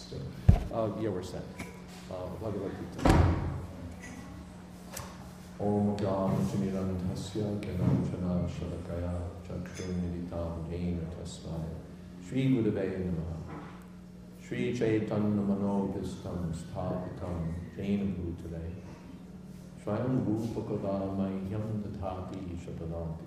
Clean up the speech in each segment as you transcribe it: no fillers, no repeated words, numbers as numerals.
Still. Yeah, we're set. Bhagavad Gita. Om Jam Chinirantasya Gananchana Shalakaya Chakshur Militam Jena Tasmai Shri Gurave Namaha Shri Chaitanya Manopistam Sthapitam Jena Bhutale Swayam Rupakada Mahyam Tathapi Shatadantikam.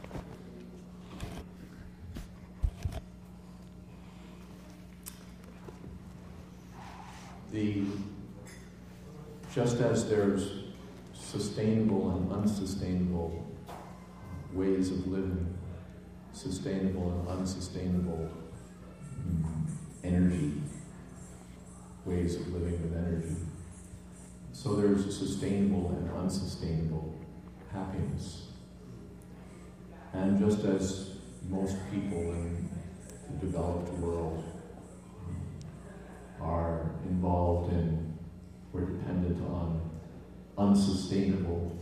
Just as there's sustainable and unsustainable ways of living, sustainable and unsustainable energy, ways of living with energy, so there's sustainable and unsustainable happiness. And just as most people in the developed world are involved in or dependent on unsustainable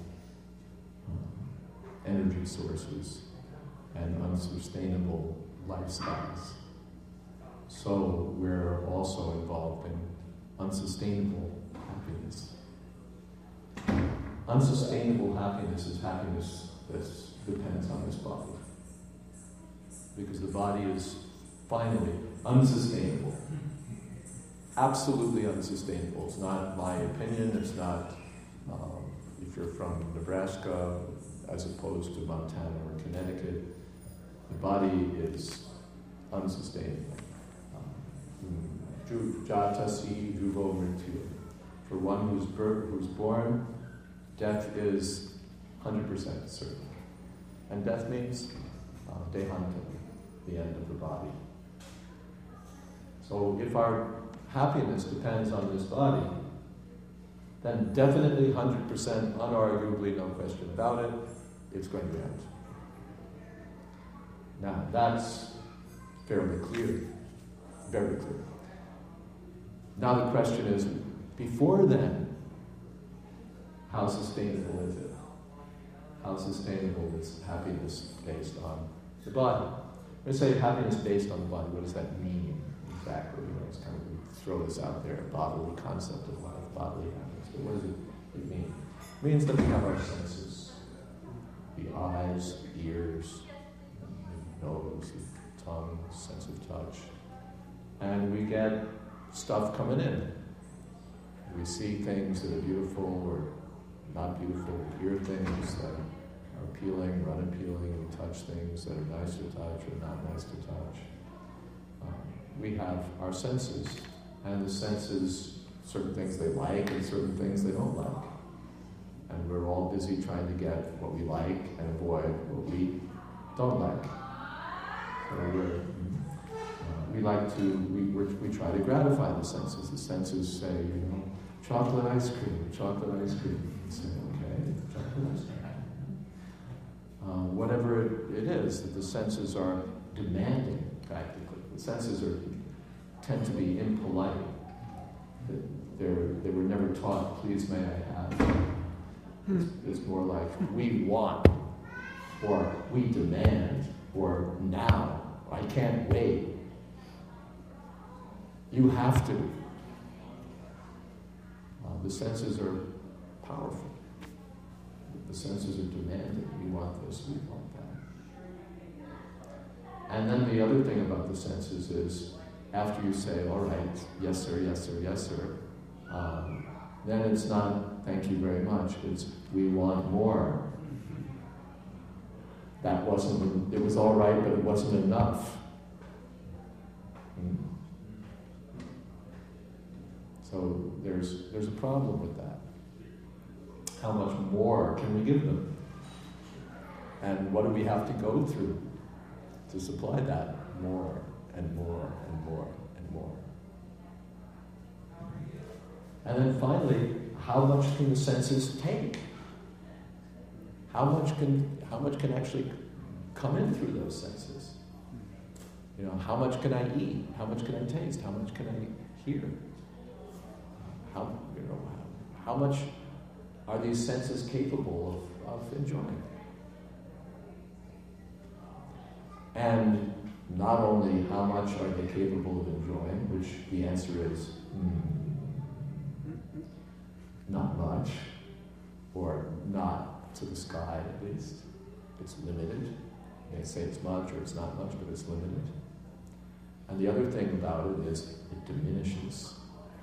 energy sources and unsustainable lifestyles, so we're also involved in unsustainable happiness. Unsustainable happiness is happiness that depends on this body, because the body is finally unsustainable. Absolutely unsustainable. It's not my opinion. It's not, if you're from Nebraska as opposed to Montana or Connecticut, the body is unsustainable. Jatasi juvo mrityu. For one who's born, death is 100% certain. And death means dehanta, the end of the body. So if our happiness depends on this body, then definitely 100%, unarguably, no question about it, it's going to end. Now, that's fairly clear, very clear. Now the question is, before then, how sustainable is it? How sustainable is happiness based on the body? When we say happiness based on the body, what does that mean exactly? It's kind of, throw this out there, a bodily concept of life, bodily happiness. But what does it mean? It means that we have our senses, the eyes, ears, the nose, the tongue, sense of touch, and we get stuff coming in. We see things that are beautiful or not beautiful, we hear things that are appealing or unappealing, we touch things that are nice to touch or not nice to touch. We have our senses, and the senses, certain things they like and certain things they don't like. And we're all busy trying to get what we like and avoid what we don't like. So we try to gratify the senses. The senses say, chocolate ice cream. You say, okay, chocolate ice cream. Whatever it is that the senses are demanding, practically. The senses tend to be impolite. They were never taught, please may I have. It's more like, we want, or we demand, or now, I can't wait. You have to. The senses are powerful. The senses are demanding. We want this, we want that. And then the other thing about the senses is, after you say, all right, yes sir, yes sir, yes sir, then it's not, thank you very much, it's, we want more. It was all right, but it wasn't enough. So there's a problem with that. How much more can we give them? And what do we have to go through to supply that more and more and more and more? And then finally, how much can the senses take? How much can actually come in through those senses? How much can I eat? How much can I taste? How much can I hear? How much are these senses capable of enjoying? And not only how much are they capable of enjoying, which the answer is not much, or not to the sky at least. It's limited. They say it's much or it's not much, but it's limited. And the other thing about it is it diminishes.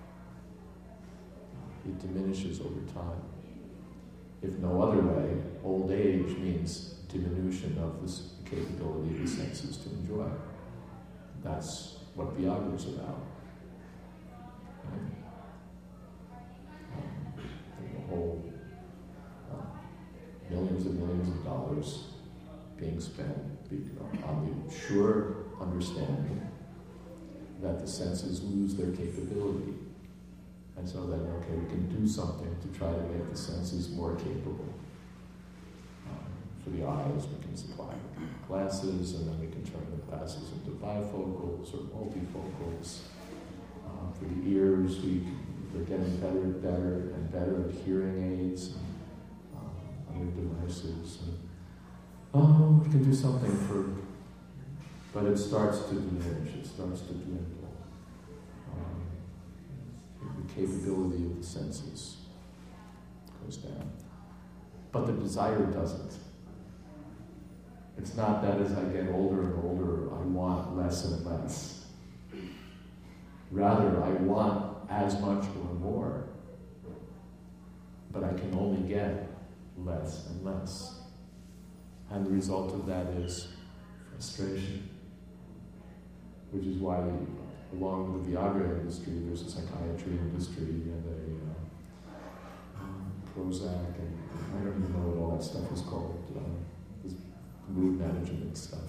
It diminishes over time. If no other way, old age means diminution of the capability of the senses to enjoy. That's what Viagra is about. Right? The whole millions and millions of dollars being spent on the sure understanding that the senses lose their capability. And so then, okay, we can do something to try to make the senses more capable. For the eyes, we can supply glasses, and then we can turn the glasses into bifocals or multifocals. For the ears, we're getting better and better and better at hearing aids and other devices. And, we can do something but it starts to diminish, it starts to dwindle. The capability of the senses goes down. But the desire doesn't. It's not that as I get older and older, I want less and less. Rather, I want as much or more. But I can only get less and less. And the result of that is frustration. Which is why, along with the Viagra industry, there's a psychiatry industry and a Prozac, and I don't even know what all that stuff is called, this mood management stuff.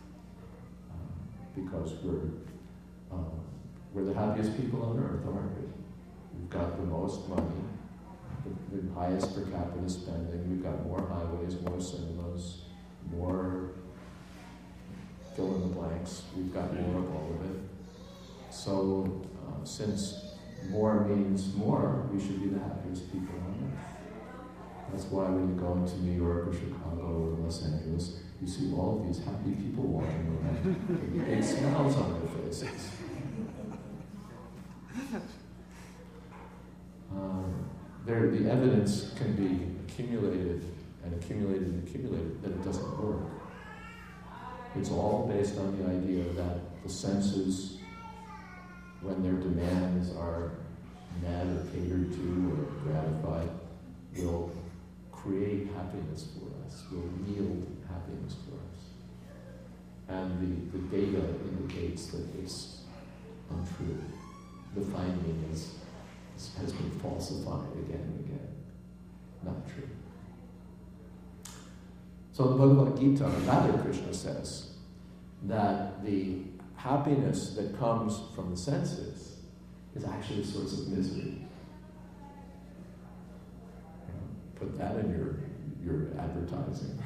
Because we're the happiest people on earth, aren't we? We've got the most money, the highest per capita spending, we've got more highways, more cinemas, more fill in the blanks, we've got more of all of it. So, since more means more, we should be the happiest people on earth. That's why when you go into New York or Chicago or Los Angeles, you see all of these happy people walking around with big smiles on their faces. The evidence can be accumulated that it doesn't work. It's all based on the idea that the senses, when their demands are met or catered to or gratified, will create happiness for us, will yield happiness for us. And the data indicates that it's untrue. The finding has been falsified again and again. Not true. So the Bhagavad Gita, Radha Krishna says that the happiness that comes from the senses is actually a source of misery. Put that in your advertising.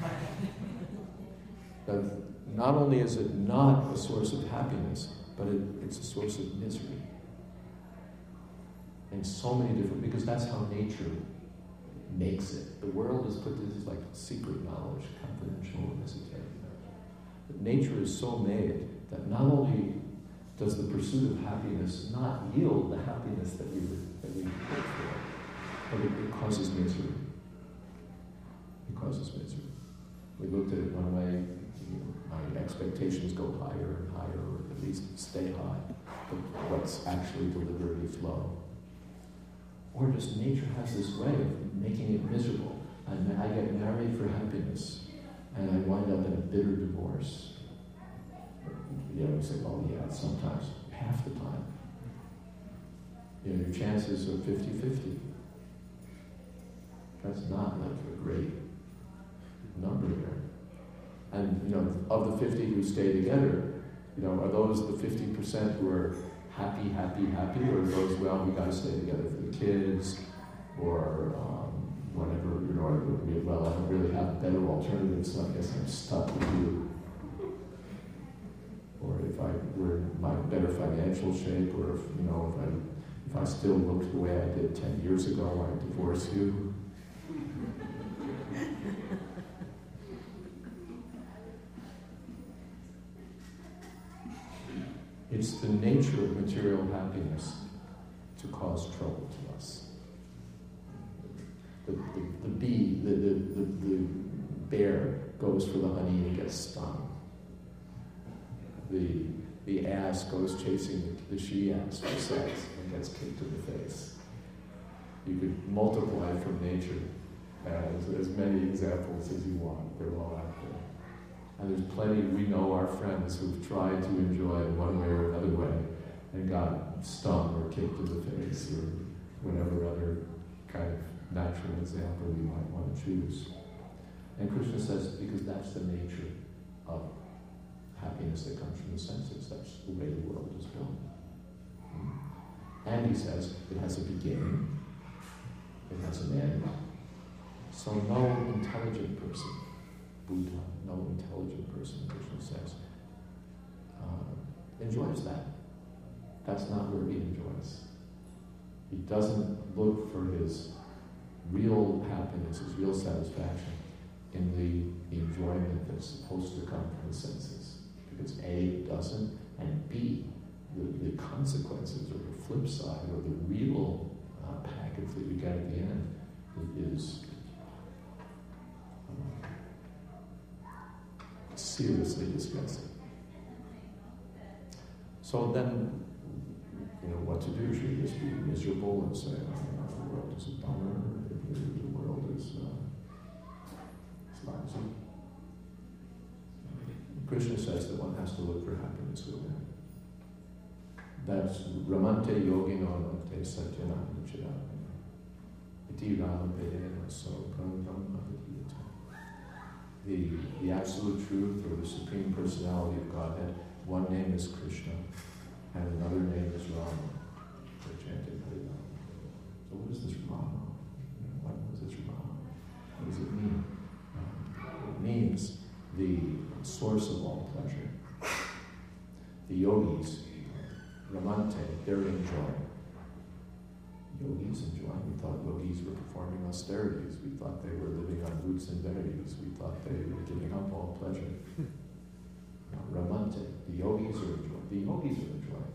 That not only is it not a source of happiness, but it's a source of misery. In so many different, because that's how nature makes it. The world is put, this is like secret knowledge, confidential, esoteric knowledge. But nature is so made that not only does the pursuit of happiness not yield the happiness that we hope for, but it causes misery. It causes misery. We looked at it one way, my expectations go higher and higher, or at least stay high, but what's actually delivered is low. Or just nature has this way of making it miserable. And I get married for happiness, and I wind up in a bitter divorce. You say, oh yeah, sometimes, half the time. Your chances are 50-50. That's not like a great number there. And of the 50 who stay together, are those the 50% who are happy, or those, well, we got to stay together for the kids, or whatever, well, I don't really have better alternatives, so I guess I'm stuck with you. Or if I were in my better financial shape, or if I still looked the way I did 10 years ago, I'd divorce you. It's the nature of material happiness to cause trouble to us. The bear goes for the honey and gets stung. The ass goes chasing the she-ass for sex and gets kicked in the face. You could multiply from nature as many examples as you want. They're all out there. And there's plenty, we know our friends who've tried to enjoy in one way or another way and got stung or kicked in the face or whatever other kind of natural example we might want to choose. And Krishna says, because that's the nature of happiness that comes from the senses. That's the way the world is built. And he says, it has a beginning, it has an end. So no intelligent person, Buddha, no intelligent person, Krishna says, enjoys that. That's not where he enjoys. He doesn't look for his real happiness, his real satisfaction in the enjoyment that's supposed to come from the senses. Because A, it doesn't, and B, the consequences or the flip side or the real package that you get at the end is seriously distressing. So then, what to do? Should you just be miserable and say, the world is a bummer, the world is lousy? Krishna says that one has to look for happiness within. That's Ramante Yogino Nante Satyananda Chidapana. Iti Ramapedena So Brahmavadiyata. The absolute truth or the Supreme Personality of Godhead, one name is Krishna and another name is Rama. They're chanting Hari Rama. So what is this Rama? What is this Rama? What does it mean? It means the source of all pleasure. The yogis, Ramante, they're enjoying. Yogis enjoying. We thought yogis were performing austerities. We thought they were living on roots and berries. We thought they were giving up all pleasure. Now, Ramante, the yogis are enjoying. The yogis are enjoying.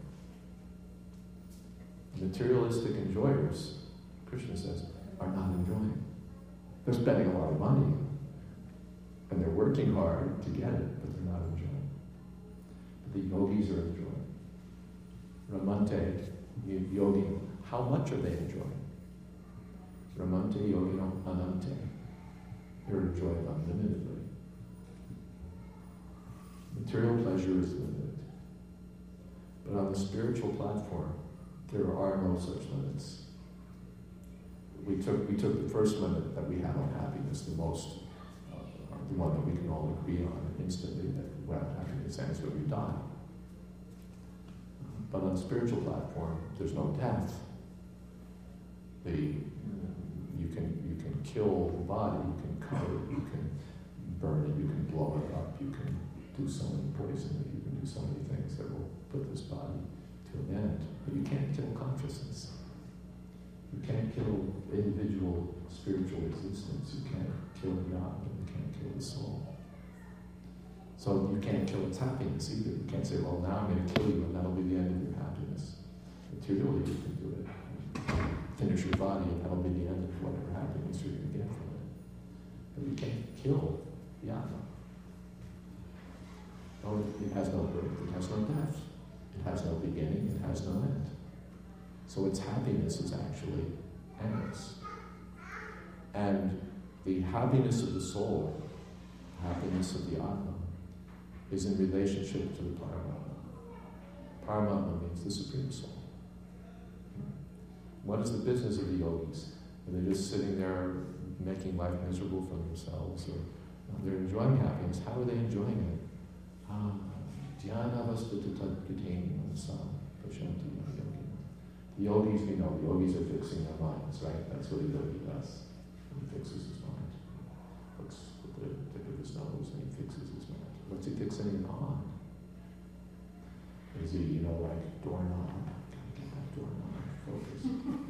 Materialistic enjoyers, Krishna says, are not enjoying. They're spending a lot of money. And they're working hard to get it, but they're not enjoying. But the yogis are enjoying. Ramante, yogi, how much are they enjoying? Ramante yogino anante. They're enjoying unlimitedly. Material pleasure is limited. But on the spiritual platform, there are no such limits. We took the first limit that we have on happiness, the one that we can all agree on instantly, that, happiness ends when we die. But on the spiritual platform, there's no death. You can kill the body, you can cut it, you can burn it, you can blow it up, you can do so many poison it, you can do so many things that will put this body to an end. But you can't kill consciousness. You can't kill individual spiritual existence. You can't kill God, and you can't kill the soul. So you can't kill its happiness either. You can't say, well, now I'm going to kill you and that'll be the end of your happiness. Materially, you can do it. Finish your body and that'll be the end of whatever happiness you're going to get from it. But you can't kill the Atma. No, it has no birth, it has no death. It has no beginning, it has no end. So its happiness is actually endless. And the happiness of the soul, happiness of the Atma, is in relationship to the Paramatma. Paramatma means the Supreme Soul. What is the business of the yogis? Are they just sitting there making life miserable for themselves? Or they're enjoying happiness. How are they enjoying it? The yogis, the yogis are fixing their minds, right? That's what a yogi does. He fixes his mind. Looks at the tip of his nose and he fixes his mind. What's he fixing it on? Is he, like doorknob? Gotta get that doorknob focused.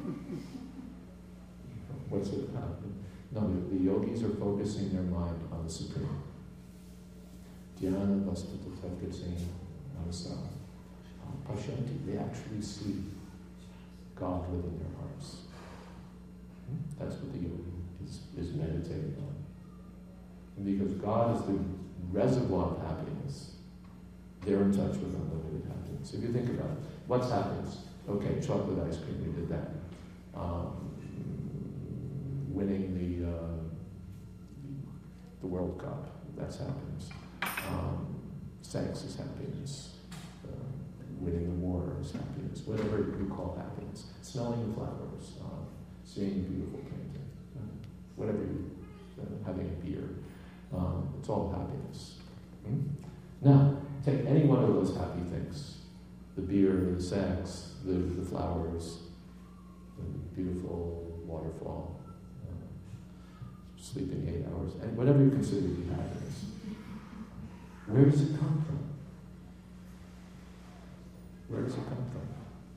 What's it about? No, the yogis are focusing their mind on the Supreme. Dhyana Vastata Tatkatsena Navasa. Pashyanti, they actually see God within their hearts. That's what the yogi is meditating on. And because God is the reservoir of happiness, they're in touch with unlimited happiness. If you think about it, what's happiness? Okay, chocolate ice cream, we did that. Winning the World Cup, that's happiness. Sex is happiness. Winning the war is happiness. Whatever you call happiness. Smelling the flowers, seeing a beautiful painting, whatever you, having a beer. It's all happiness. Now, take any one of those happy things. The beer, the sex, the flowers, the beautiful waterfall, sleeping 8 hours, and whatever you consider to be happiness. Where does it come from? Where does it come from?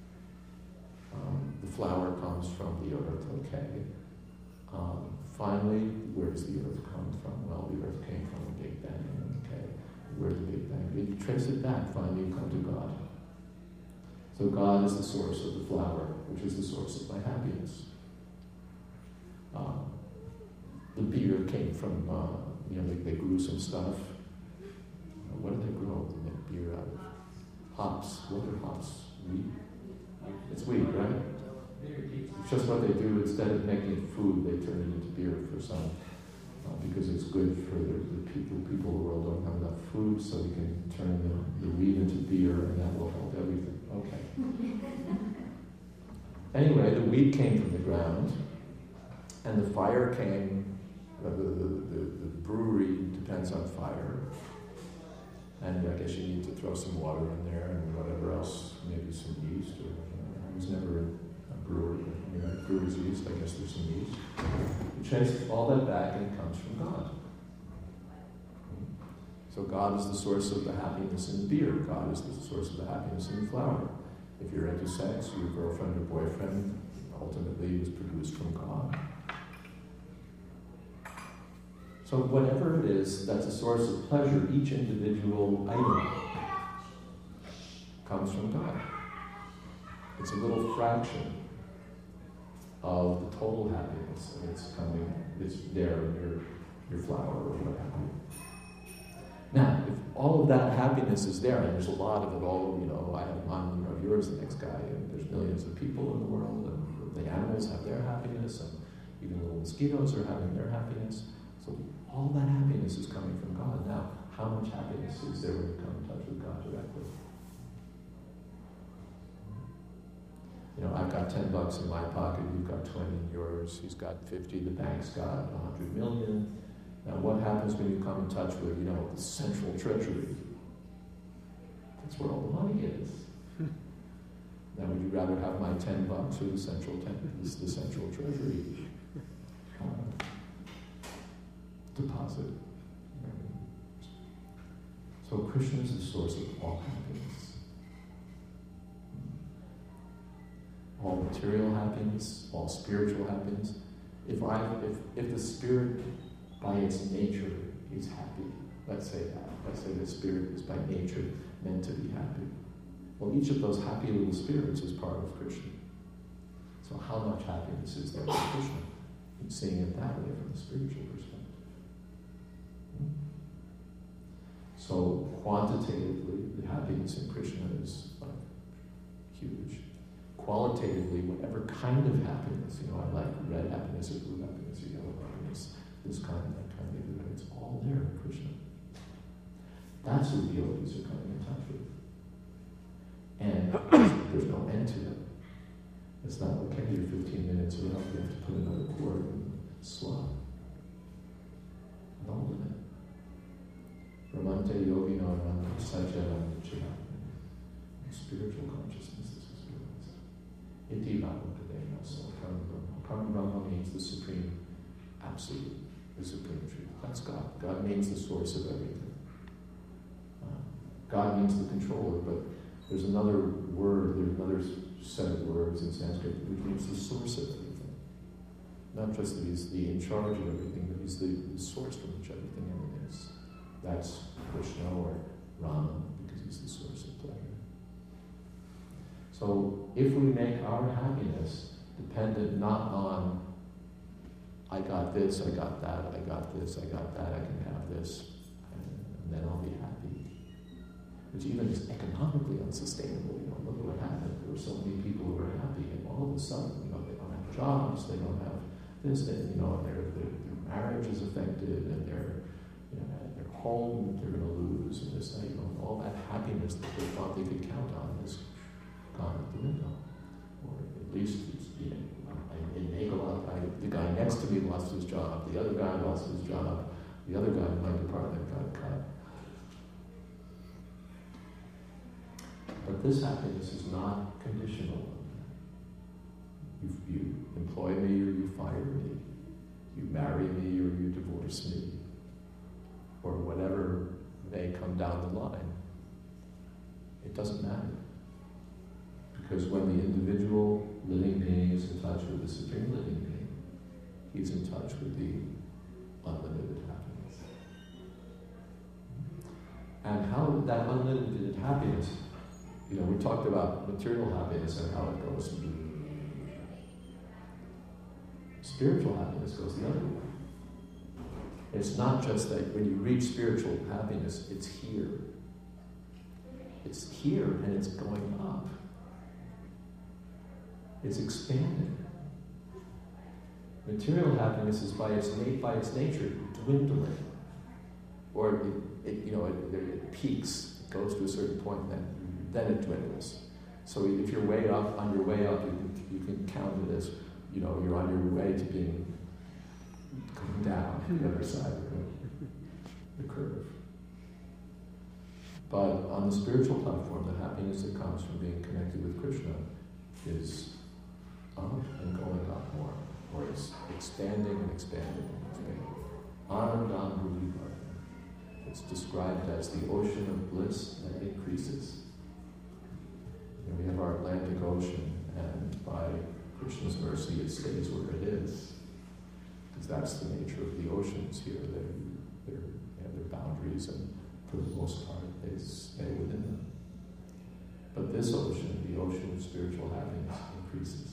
The flower comes from the earth, okay. Finally, where does the earth come from? Well, the earth came from a Big Bang, okay. Where did the Big Bang? You trace it back, finally you come to God. So God is the source of the flower, which is the source of my happiness. The beer came from, they grew some stuff. What did they grow? They make beer out of hops. What are hops? Wheat? It's wheat, right? It's just what they do. Instead of making food, they turn it into beer for some, because it's good for the people who don't have enough food, so we can turn the wheat into beer, and that will help everything. Okay. Anyway, the wheat came from the ground, and the fire came. The brewery depends on fire, and I guess you need to throw some water in there and whatever else, maybe some yeast. Or I was never a brewery. Brewer's yeast. I guess there's some yeast. You trace all that back, and it comes from God. So God is the source of the happiness in the beer. God is the source of the happiness in the flower. If you're into sex, your girlfriend or boyfriend ultimately was produced from God. So whatever it is that's a source of pleasure, each individual item comes from God. It's a little fraction of the total happiness that's there in your flower or what have you. Now, if all of that happiness is there, and there's a lot of it all, I have mine, yours, the next guy, and there's millions of people in the world, and the animals have their happiness, and even little mosquitoes are having their happiness. So all that happiness is coming from God. Now, how much happiness is there when you come in touch with God directly? I've got $10 in my pocket, you've got 20 in yours, he's got 50, the bank's got 100 million. Now, what happens when you come in touch with, the central treasury? That's where all the money is. Now, would you rather have my $10 or the central treasury deposit? So Krishna is the source of all happiness. All material happiness, all spiritual happiness. If the spirit by its nature is happy, let's say the spirit is by nature meant to be happy. Well, each of those happy little spirits is part of Krishna. So how much happiness is there in Krishna? I'm seeing it that way from a spiritual perspective. So quantitatively, the happiness in Krishna is huge. Qualitatively, whatever kind of happiness, I like red happiness or blue happiness or yellow happiness, this kind, that kind, it's all there in Krishna. That's who the yogis are coming in touch with. And there's no end to it. It's not like, okay, you're 15 minutes or up, you have to put another chord and slot. No limit. Ramante yogino ananda sajjana chitta. Spiritual consciousness, this is realized. Iti bhagavate so Param Brahma means the supreme absolute, the supreme truth. That's God. God means the source of everything. God means the controller, but there's another set of words in Sanskrit which means the source of everything. Not just that he's in charge of everything, but he's the source from which everything emanates. That's Krishna or Rama, because he's the source of pleasure. So if we make our happiness dependent not on, I got this, I got that, I got this, I got that, I can have this, and then I'll be happy. Which even is economically unsustainable. Look at what happened. There were so many people who were happy, and all of a sudden, they don't have jobs, they don't have this, and their marriage is affected, and their home they're going to lose, and this, all that happiness that they thought they could count on is gone out the window. Or at least in Nagel, the guy next to me lost his job, the other guy lost his job, the other guy in my department got cut. But this happiness is not conditional. You employ me or you fire me. You marry me or you divorce me. Or whatever may come down the line. It doesn't matter. Because when the individual living being is in touch with the Supreme Living Being, he's in touch with the unlimited happiness. And how that unlimited happiness, we talked about material happiness and how it goes. Spiritual happiness goes the other way. It's not just that when you reach spiritual happiness, it's here. It's here and it's going up. It's expanding. Material happiness is by its nature dwindling, or it peaks, it goes to a certain point, and then it dwindles. So if you're way up, on your way up, you can count it as you're on your way to being going down the other side of the curve. But on the spiritual platform, the happiness that comes from being connected with Krishna is up and going up more, or it's expanding and expanding and expanding. Anandam Bhuvivartam. It's described as the ocean of bliss that increases. We have our Atlantic Ocean, and by Krishna's mercy, it stays where it is. Because that's the nature of the oceans here. They have their boundaries, and for the most part, they stay within them. But this ocean, the ocean of spiritual happiness, increases.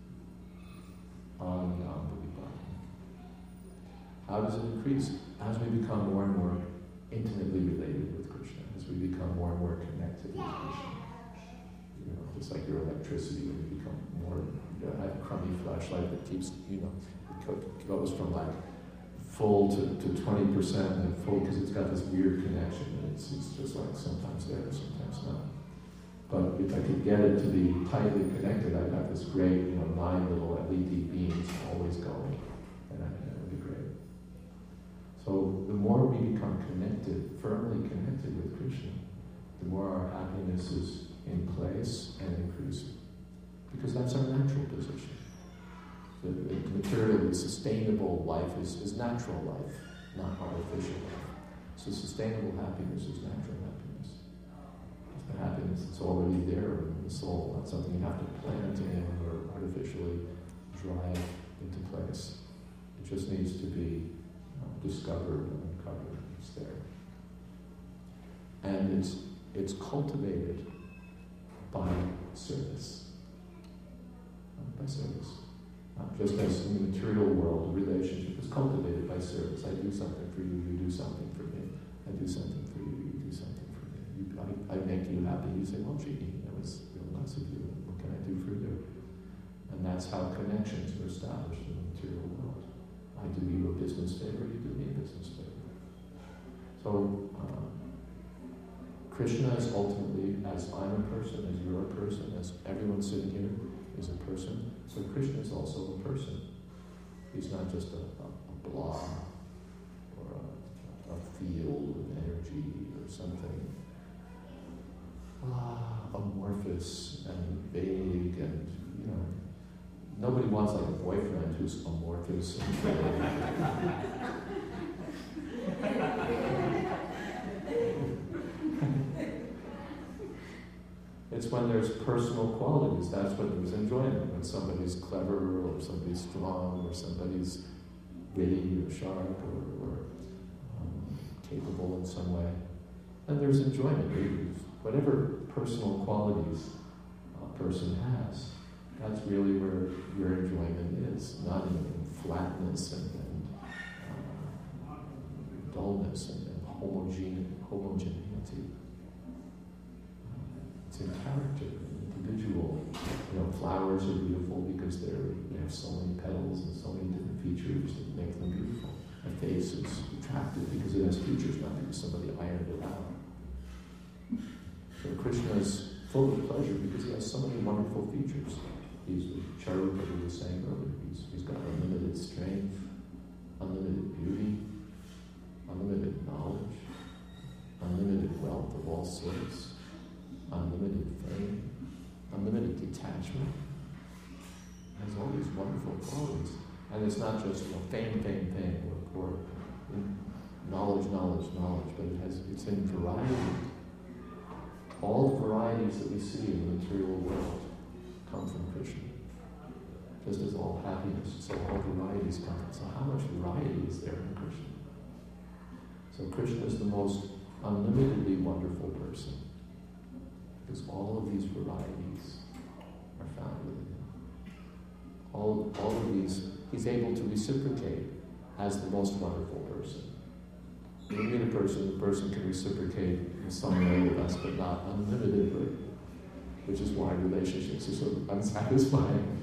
Anandam Bhuvivartam. How does it increase? As we become more and more intimately related with Krishna, as we become more and more connected with Krishna. Just like your electricity, when you become more, have a crummy flashlight that keeps, it goes from like full to 20% and full because it's got this weird connection. And it's just like sometimes there, sometimes not. But if I could get it to be tightly connected, I'd have this great, 9 little LED beams always going. And that would be great. So the more we become connected, firmly connected with Krishna, the more our happiness is in place and increasing. Because that's our natural position. The materially sustainable life is natural life, not artificial life. So sustainable happiness is natural happiness. It's the happiness that's already there in the soul, not something you have to plant in or artificially drive into place. It just needs to be discovered and uncovered. It's there. And it's cultivated by service. By service. Not just as in the material world, the relationship is cultivated by service. I do something for you, you do something for me. I do something for you, you do something for me. I make you happy, you say, well, gee, that was real nice of you. What can I do for you? And that's how connections are established in the material world. I do you a business favor, you do me a business favor. So, Krishna is ultimately, as I'm a person, as you're a person, as everyone sitting here is a person, so Krishna is also a person. He's not just a blob or a field of energy or something amorphous and vague and, nobody wants like a boyfriend who's amorphous and vague. It's when there's personal qualities, that's when there's enjoyment. When somebody's clever, or somebody's strong, or somebody's witty, or sharp, or capable in some way. And there's enjoyment. Whatever personal qualities person has. That's really where your enjoyment is, not in flatness and dullness and homogeneity. It's in character, individual. Flowers are beautiful because they have so many petals and so many different features that make them beautiful. A face is attractive because it has features, not because somebody ironed it out. So Krishna is full of pleasure because he has so many wonderful features. He's the cherub that we were saying earlier. He's got unlimited strength, unlimited beauty, unlimited knowledge, unlimited wealth of all sorts, unlimited fame, unlimited detachment. It has all these wonderful qualities. And it's not just fame, or knowledge, but it's in variety. All the varieties that we see in the material world come from Krishna. Just as all happiness, so all varieties come from. So how much variety is there in Krishna? So Krishna is the most unlimitedly wonderful person, because all of these varieties are found within him. All of these, he's able to reciprocate as the most wonderful person. When you meet a person, the person can reciprocate in some way with us, but not unlimitedly, which is why relationships are so unsatisfying.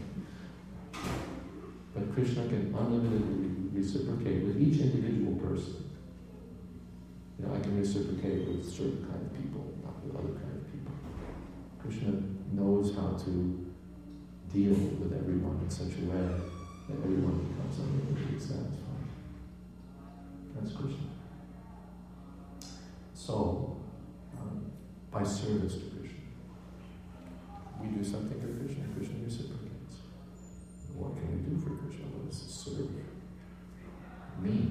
But Krishna can unlimitedly reciprocate with each individual person. I can reciprocate with certain kind of people, not with other kind of people. Krishna knows how to deal with everyone in such a way that everyone becomes unlimitedly satisfied. That's Krishna. So, by service to Krishna, we do something for Krishna, Krishna reciprocates. What can we do for Krishna? What is to serve me?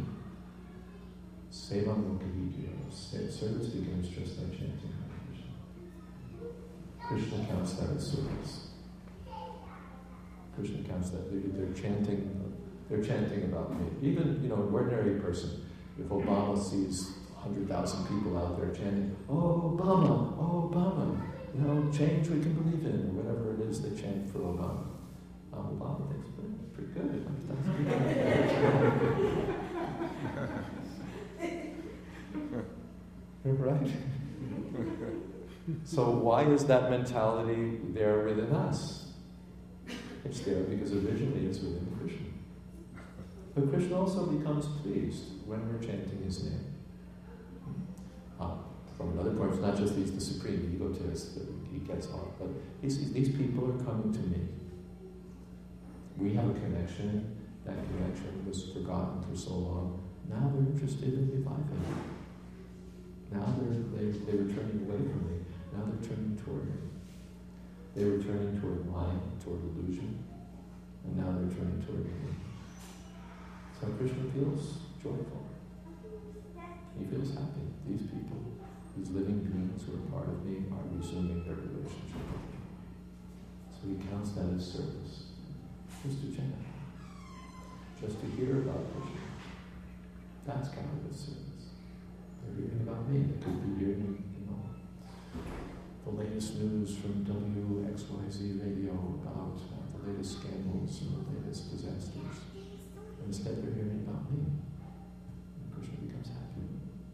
Sevam Lokahidya. Service begins just like chanting Krishna. Krishna counts that as service. Krishna counts that they're chanting about me. Even, an ordinary person, if Obama sees 100,000 people out there chanting, "Oh, Obama, change we can believe in," or whatever it is they chant for Obama. Obama thinks, pretty good. 100,000 people. Right? So why is that mentality there within us? It's there because originally it's within Krishna. But Krishna also becomes pleased when we're chanting his name. From another point, it's not just he's the supreme egotist that he gets off, but he sees these people are coming to me. We have a connection. That connection was forgotten for so long. Now they're interested in reviving it. Now they were turning away from me. Now they're turning toward me. They were turning toward mind, toward illusion, and now they're turning toward me. So Krishna feels joyful. He feels happy. These people, these living beings who are part of me, are resuming their relationship with me. So he counts that as service. Just to chant. Just to hear about Krishna. That's counted as service. They're hearing about me. They could be hearing, the latest news from WXYZ radio about the latest scandals and the latest disasters. And instead they're hearing about me. And Krishna becomes happy.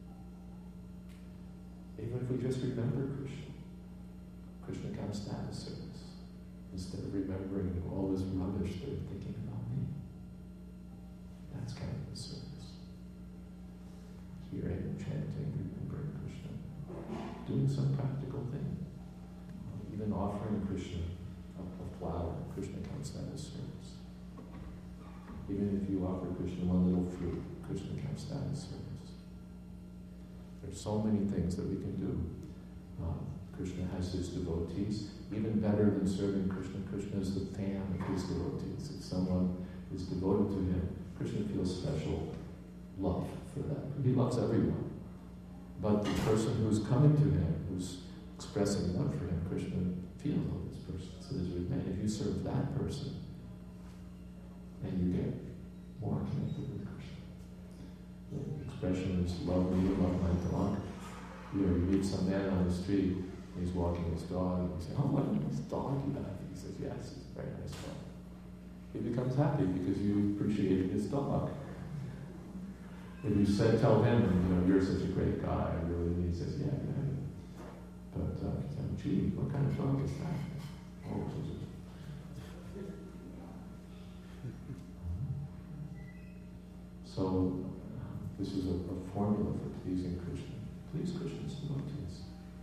Even if we just remember Krishna, Krishna counts that as service. Instead of remembering all this rubbish, they're thinking about me. That's counted as service. Hearing, chanting, remembering Krishna, doing some practical thing. Even offering Krishna a flower, Krishna counts that as service. Even if you offer Krishna one little fruit, Krishna counts that as service. There's so many things that we can do. Krishna has his devotees. Even better than serving Krishna, Krishna is the fan of his devotees. If someone is devoted to him, Krishna feels special love for that. He loves everyone. But the person who's coming to him, who's expressing love for him, Krishna feels love this person. So if you serve that person, then you get more connected with Krishna. The expression is love me, love my dog. You meet some man on the street, He's walking his dog, and you say, "Oh, what a nice dog you have." He says, "Yes, it's a very nice dog." He becomes happy because you appreciated his dog. If you said, tell him, "You're such a great guy," really, he says, "Yeah, yeah." But gee, what kind of dog is that? Oh, so this is a formula for pleasing Krishna. Please Krishna's devotees.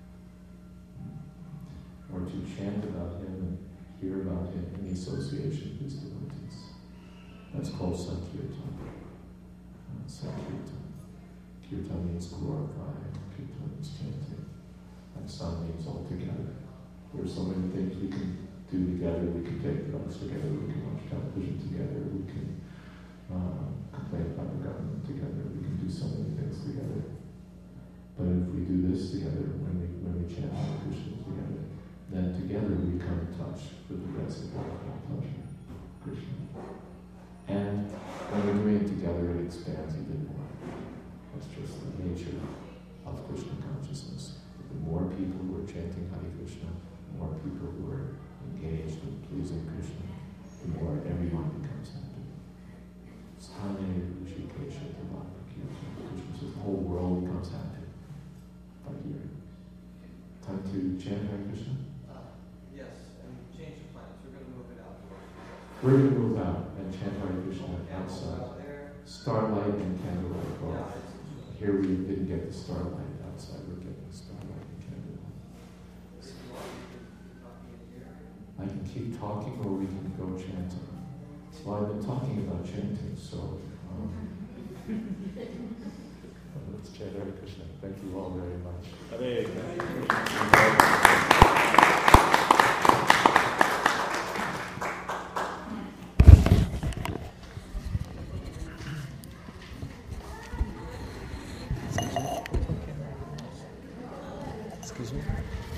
Or to chant about him and hear about him in the association of his devotees. That's called Sankirtan. Sankirtan. Kirtan means glorify, Kirtan means chanting. And San means all together. There are so many things we can do together. We can take drugs together, we can watch television together, we can complain about the government together, we can do so many things together. But if we do this together, when we chant Hare Krishna together, then together we come in touch with the rest of our pleasure, Krishna. And when we're doing it together, it expands even more. That's just the nature of Krishna consciousness. The more people who are chanting Hare Krishna, the more people who are engaged in pleasing Krishna, the more everyone becomes happy. Stane Rishikesha Devaka Kirtan. Krishna says the whole world becomes happy by hearing. Time to chant Hare Krishna? Yes, and change the plans. We're going to move it out. We're going to move out and chant Hare Krishna outside. Starlight and candlelight both. Here we didn't get the starlight outside. We're getting the starlight and candlelight. I can keep talking or we can go chanting. Well, I've been talking about chanting, so let's chant Hare Krishna. Thank you all very much. Hare Excuse me?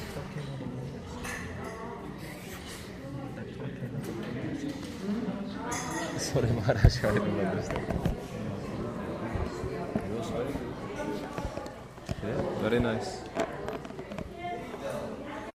Sorry, Maharaj, I don't understand. Yeah, very nice.